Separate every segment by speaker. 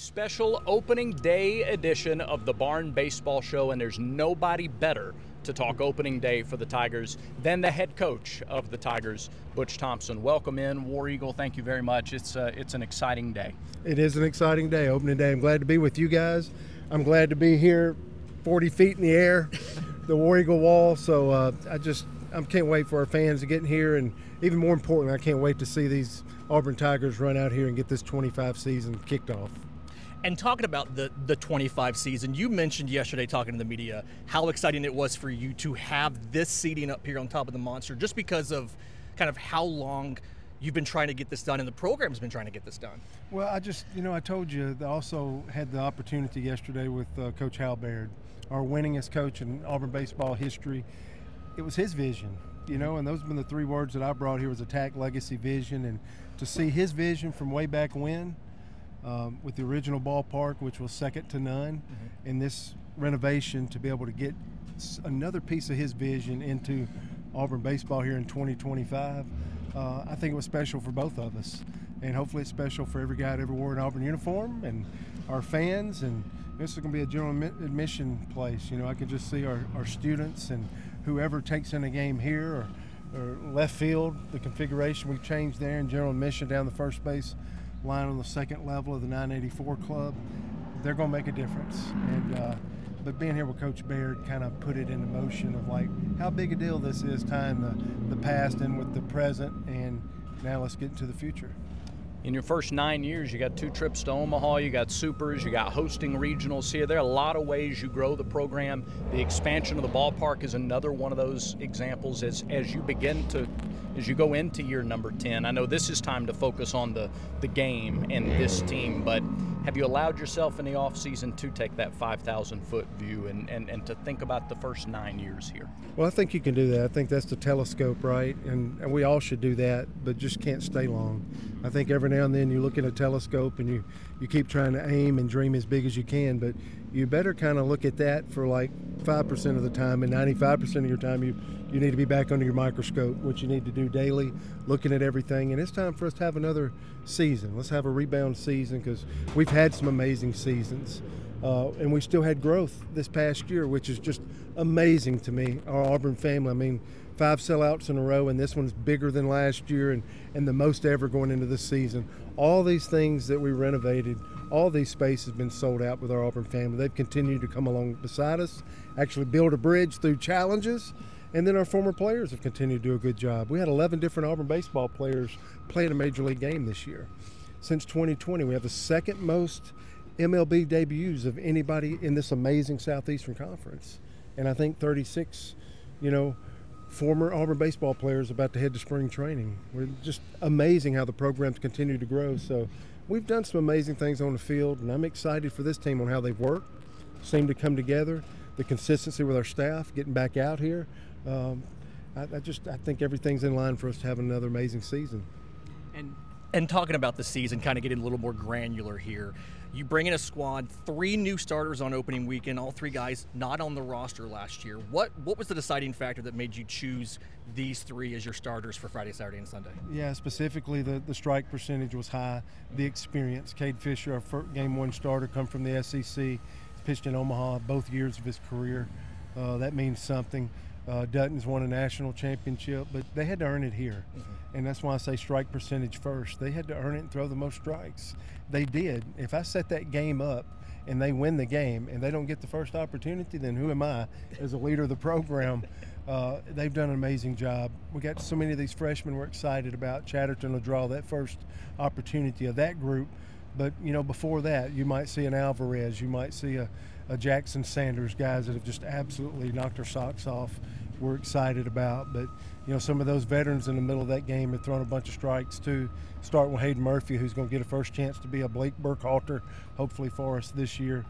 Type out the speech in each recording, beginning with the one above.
Speaker 1: special opening day edition of the Barn Baseball Show, and there's nobody better to talk opening day for the Tigers than the head coach of the Tigers, Butch Thompson. Welcome in, War Eagle. Thank you very much. It's an exciting day.
Speaker 2: It is an exciting day, opening day. I'm glad to be with you guys. I'm glad to be here 40 feet in the air, the War Eagle wall. So I can't wait for our fans to get in here, and even more importantly, I can't wait to see these Auburn Tigers run out here and get this 25 season kicked off.
Speaker 3: And talking about the 25 season, you mentioned yesterday talking to the media how exciting it was for you to have this seating up here on top of the monster, just because of kind of how long you've been trying to get this done and the program's been trying to get this done.
Speaker 2: Well, I told you, I also had the opportunity yesterday with Coach Hal Baird, our winningest coach in Auburn baseball history. It was his vision, and those have been the three words that I brought here was attack, legacy, vision. And to see his vision from way back when, with the original ballpark, which was second to none, and this renovation to be able to get another piece of his vision into Auburn baseball here in 2025, I think it was special for both of us. And hopefully it's special for every guy that ever wore an Auburn uniform and our fans. And this is going to be a general admission place. I can just see our students and whoever takes in a game here or left field, the configuration we've changed there, and general admission down the first base line on the second level of the 984 club, they're going to make a difference. And but being here with Coach Baird kind of put it into motion of like how big a deal this is, tying the past in with the present, and now let's get into the future.
Speaker 1: In your first 9 years, you got 2 trips to Omaha, you got supers, you got hosting regionals here. There are a lot of ways you grow the program. The expansion of the ballpark is another one of those examples as you go into year number 10. I know this is time to focus on the game and this team, but have you allowed yourself in the offseason to take that 5,000-foot view and to think about the first 9 years here?
Speaker 2: Well, I think you can do that. I think that's the telescope, right? And we all should do that, but just can't stay long. I think every now and then you look at a telescope and you keep trying to aim and dream as big as you can, but you better kind of look at that for like 5% of the time, and 95% of your time you need to be back under your microscope, which you need to do daily, looking at everything. And it's time for us to have another season. Let's have a rebound season, because we've had some amazing seasons. And we still had growth this past year, which is just amazing to me, our Auburn family. I mean, 5 sellouts in a row, and this one's bigger than last year and the most ever going into this season. All these things that we renovated, all these spaces have been sold out with our Auburn family. They've continued to come along beside us, actually build a bridge through challenges, and then our former players have continued to do a good job. We had 11 different Auburn baseball players play in a Major League game this year. Since 2020, we have the second most MLB debuts of anybody in this amazing Southeastern Conference. And I think 36, former Auburn baseball players about to head to spring training. We're just amazing how the programs continue to grow. So we've done some amazing things on the field, and I'm excited for this team on how they've worked, seem to come together, the consistency with our staff, getting back out here. I think everything's in line for us to have another amazing season.
Speaker 3: And talking about the season, kind of getting a little more granular here, you bring in a squad, 3 new starters on opening weekend, all 3 guys not on the roster last year. What was the deciding factor that made you choose these 3 as your starters for Friday, Saturday, and Sunday?
Speaker 2: Yeah, specifically the strike percentage was high, the experience. Cade Fisher, our first Game 1 starter, come from the SEC, pitched in Omaha both years of his career. That means something. Dutton's won a national championship, but they had to earn it here. And that's why I say strike percentage first. They had to earn it and throw the most strikes. They did. If I set that game up and they win the game and they don't get the first opportunity, then who am I as a leader of the program? They've done an amazing job. We got so many of these freshmen we're excited about. Chatterton will draw that first opportunity of that group. But, before that, you might see an Alvarez, you might see a Jackson Sanders, guys that have just absolutely knocked their socks off. We're excited about. But, some of those veterans in the middle of that game have thrown a bunch of strikes too, starting with Hayden Murphy, who's going to get a first chance to be a Blake Burkhalter, hopefully for us this year.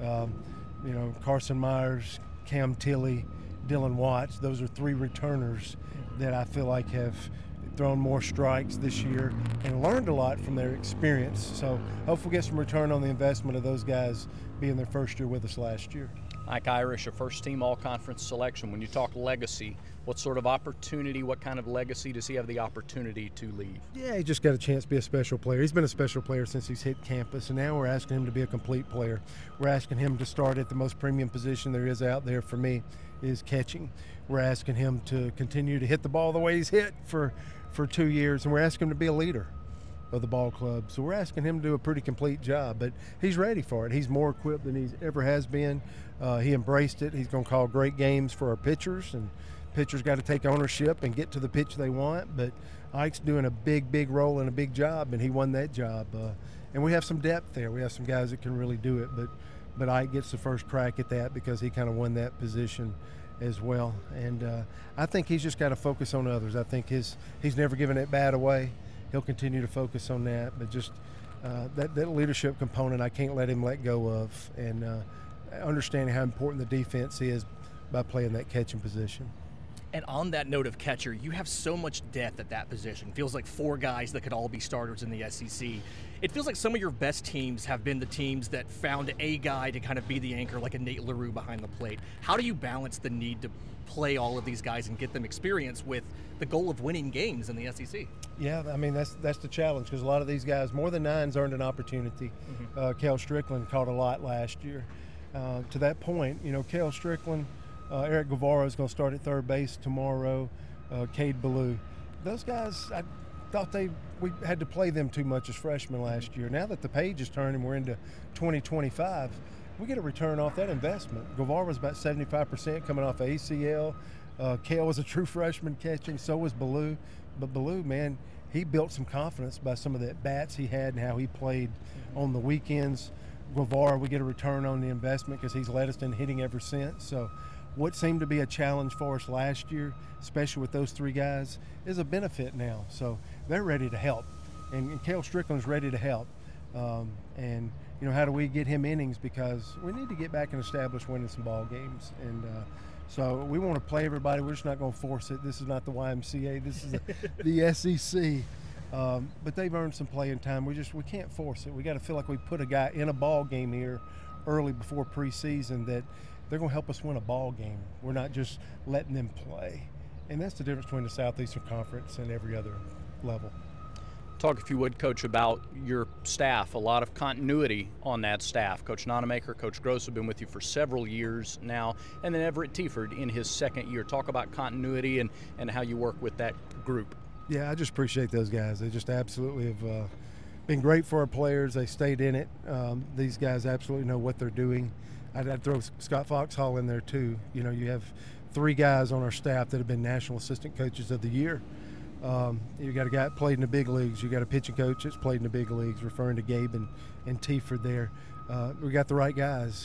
Speaker 2: Carson Myers, Cam Tilley, Dylan Watts, those are 3 returners that I feel like have thrown more strikes this year and learned a lot from their experience. So hopefully get some return on the investment of those guys being their first year with us last year.
Speaker 1: Ike Irish, a first-team all-conference selection. When you talk legacy, what sort of opportunity, what kind of legacy does he have the opportunity to leave?
Speaker 2: Yeah, he just got a chance to be a special player. He's been a special player since he's hit campus, and now we're asking him to be a complete player. We're asking him to start at the most premium position there is out there for me, is catching. We're asking him to continue to hit the ball the way he's hit for 2 years, and we're asking him to be a leader of the ball club. So we're asking him to do a pretty complete job, but he's ready for it. He's more equipped than he's ever has been. He embraced it. He's going to call great games for our pitchers, and pitchers got to take ownership and get to the pitch they want, but Ike's doing a big role and a big job, and he won that job. And we have some depth there. We have some guys that can really do it, but Ike gets the first crack at that because he kind of won that position as well. And I think he's just got to focus on others. I think he's never given that bat away. He'll continue to focus on that, but just that leadership component I can't let him let go of, and understanding how important the defense is by playing that catching position.
Speaker 3: And on that note of catcher, you have so much depth at that position. Feels like 4 guys that could all be starters in the SEC. It feels like some of your best teams have been the teams that found a guy to kind of be the anchor, like a Nate LaRue behind the plate. How do you balance the need to play all of these guys and get them experience with the goal of winning games in the SEC?
Speaker 2: Yeah, I mean, that's the challenge, because a lot of these guys, more than 9's earned an opportunity. Kel Strickland caught a lot last year. To that point, Kel Strickland, Eric Guevara is going to start at third base tomorrow. Cade Ballou. Those guys, I thought we had to play them too much as freshmen last year. Now that the page is turned and we're into 2025, we get a return off that investment. Guevara was about 75% coming off ACL. Cale was a true freshman catching, so was Ballou. But Ballou, man, he built some confidence by some of the at-bats he had and how he played on the weekends. Guevara, we get a return on the investment because he's led us in hitting ever since. So what seemed to be a challenge for us last year, especially with those 3 guys, is a benefit now. So they're ready to help. And Cale Strickland's ready to help. And how do we get him innings? Because we need to get back and establish winning some ball games. And so we want to play everybody. We're just not going to force it. This is not the YMCA. This is the SEC. But they've earned some playing time. We can't force it. We got to feel like we put a guy in a ball game here early before preseason that they're going to help us win a ball game. We're not just letting them play. And that's the difference between the Southeastern Conference and every other level.
Speaker 1: Talk, if you would, Coach, about your staff. A lot of continuity on that staff. Coach Nonamaker, Coach Gross have been with you for several years now, and then Everett Tieford in his second year. Talk about continuity and how you work with that group.
Speaker 2: Yeah, I just appreciate those guys. They just absolutely have been great for our players. They stayed in it. These guys absolutely know what they're doing. I'd throw Scott Foxhall in there too. You have 3 guys on our staff that have been National Assistant Coaches of the Year. You got a guy that played in the big leagues. You got a pitching coach that's played in the big leagues, referring to Gabe and Tieford there. We got the right guys.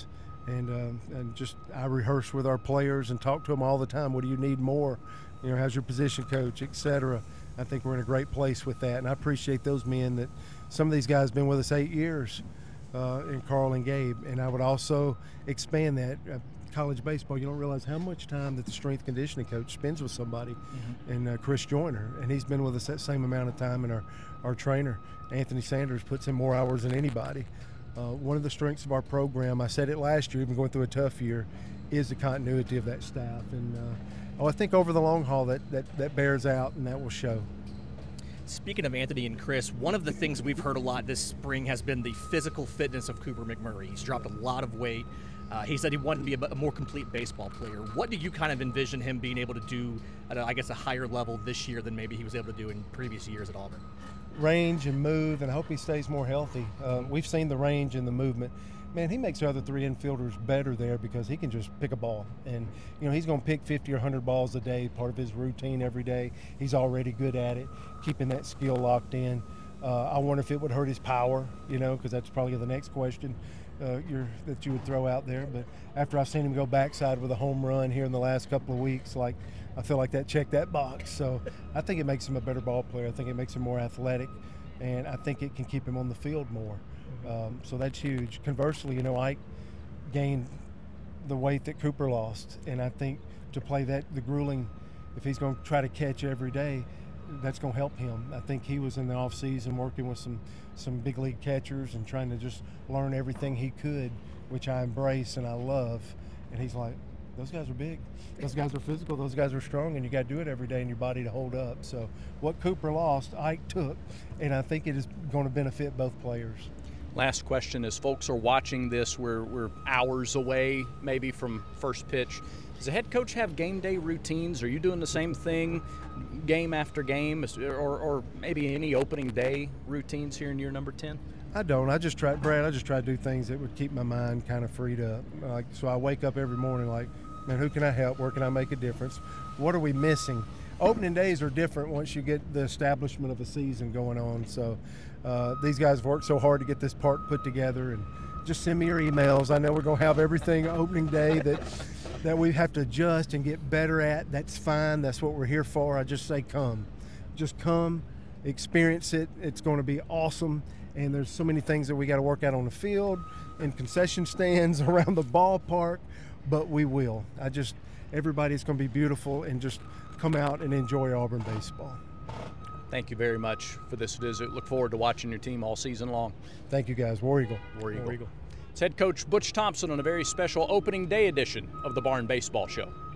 Speaker 2: And just I rehearse with our players and talk to them all the time. What do you need more? How's your position coach, et cetera. I think we're in a great place with that. And I appreciate those men that some of these guys have been with us 8 years, in Carl and Gabe. And I would also expand that. College baseball, you don't realize how much time that the strength conditioning coach spends with somebody, and Chris Joyner, and he's been with us that same amount of time, and our trainer, Anthony Sanders, puts in more hours than anybody. One of the strengths of our program, I said it last year, even going through a tough year, is the continuity of that staff. And I think over the long haul that bears out, and that will show.
Speaker 3: Speaking of Anthony and Chris, one of the things we've heard a lot this spring has been the physical fitness of Cooper McMurray. He's dropped a lot of weight. He said he wanted to be a more complete baseball player. What do you kind of envision him being able to do at, a higher level this year than maybe he was able to do in previous years at Auburn?
Speaker 2: Range and move, and I hope he stays more healthy. We've seen the range and the movement. Man, he makes the other 3 infielders better there because he can just pick a ball. And, he's going to pick 50 or 100 balls a day, part of his routine every day. He's already good at it, keeping that skill locked in. I wonder if it would hurt his power, because that's probably the next question that you would throw out there. But after I've seen him go backside with a home run here in the last couple of weeks, I feel like that checked that box. So I think it makes him a better ball player. I think it makes him more athletic, and I think it can keep him on the field more. So that's huge. Conversely, Ike gained the weight that Cooper lost, and I think to play the grueling, if he's going to try to catch every day, that's going to help him. I think he was in the off season working with some big league catchers and trying to just learn everything he could, which I embrace and I love. And he's like, those guys are big, those guys are physical, those guys are strong, and you got to do it every day in your body to hold up. So what Cooper lost, Ike took, and I think it is going to benefit both players.
Speaker 1: Last question, as folks are watching this, we're hours away maybe from first pitch. Does the head coach have game day routines? Are you doing the same thing game after game, or maybe any opening day routines here in year number 10?
Speaker 2: I don't. I just try to do things that would keep my mind kind of freed up. So I wake up every morning like, man, who can I help? Where can I make a difference? What are we missing? Opening days are different once you get the establishment of a season going on. So these guys have worked so hard to get this park put together, and just send me your emails. I know we're going to have everything opening day that we have to adjust and get better at. That's fine. That's what we're here for. I just say come. Just come, experience it. It's going to be awesome. And there's so many things that we got to work out on the field, in concession stands, around the ballpark, but we will. Everybody's going to be beautiful, and just come out and enjoy Auburn baseball.
Speaker 1: Thank you very much for this visit. Look forward to watching your team all season long.
Speaker 2: Thank you, guys. War Eagle.
Speaker 1: War Eagle. It's head coach Butch Thompson on a very special opening day edition of the Barn Baseball Show.